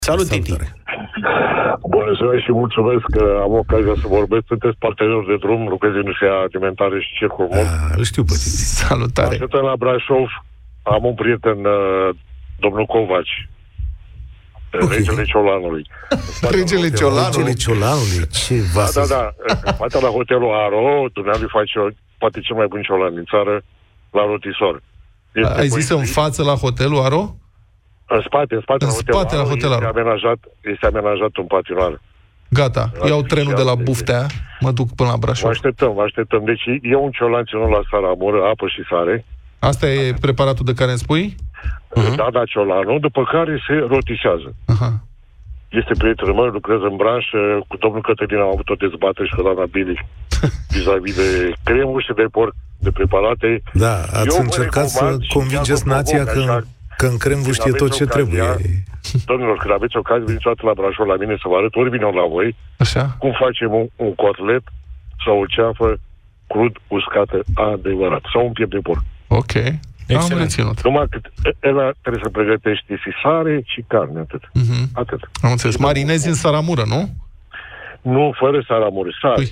Salut, Titi! Bună ziua și mulțumesc că am ocazia să vorbesc. Sunteți partener de drum, lucrez în industria alimentară și Circul Mult. Îl știu pe Titi. Salutare! Așteptăm la Brașov. Am un prieten, domnul Covaci, regele Ciolanului. Regele Ciolanului? Ce vas? Da. În fața la hotelul Aro, dumneavoastră face poate cel mai bun ciolan din țară, la rotisor. Ai zis în față la hotelul Aro? În spate la hotelul Aro. Este amenajat un patinoar. Gata, iau trenul de la Buftea, mă duc până la Brașov. Vă așteptăm. Deci e un ciolan ținut la saramură, apă și sare. Asta e preparatul de care îmi spui? Da, ciolanul, după care se rotisează. Este prietenul meu, lucrez în branșă, cu domnul Cătălin am avut o dezbatere și cu doamna Bili vis-a-vis de cremuri și de porc, de preparate. Da, ați încercat să convingeți nația că în cremvă știe tot ce trebuie. Domnilor, când aveți ocazie, veniți toată la Brașov la mine să vă arăt, ori vine la voi, așa, cum facem un cotlet sau o ceafă crud, uscată, adevărat. Sau un piept de porc. Ok. Am reținut. Numai că trebuie să pregătești și sare și carne, atât. Atât. Am înțeles. Marinezi în saramură, nu? Nu, fără saramură, sare.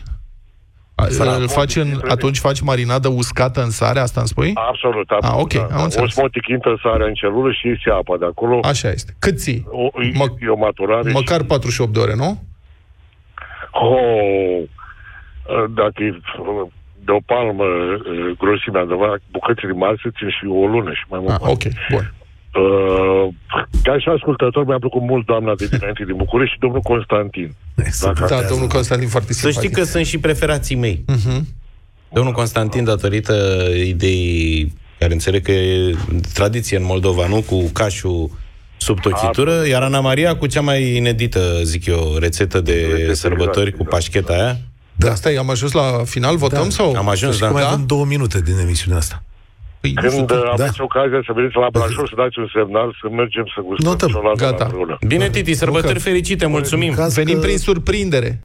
Atunci faci marinadă uscată în sare, asta îmi spui? Absolut. Ok, am înțeles. Osmotichintă sarea în celulă și iese apa de acolo. Așa este. Cât ții? E o maturare. Măcar 48 de ore, nu? Dacă e de o palmă grosimea, bucățile mari se țin și o lună și mai mult. Ok, bun. Ca și ascultător, mi-a plăcut mult doamna de dinainte din București și domnul Constantin. Da, domnul Constantin foarte simpatic. Să știi că sunt și preferații mei. Domnul Constantin, datorită ideii care înțeleg că e tradiție în Moldova, nu? Cu cașul sub tochitură, iar Ana Maria cu cea mai inedită, zic eu, rețetă de sărbători cu pașcheta aia. Da, stai, am ajuns la final, votăm sau? Am ajuns, mai avem 2 minute din emisiunea asta. Când aveți ocazia să veniți la Brașov, să dați un semnal, să mergem să gustăm ciolanul împreună. Bine, Titi, sărbători fericite, mulțumim. Venim prin surprindere.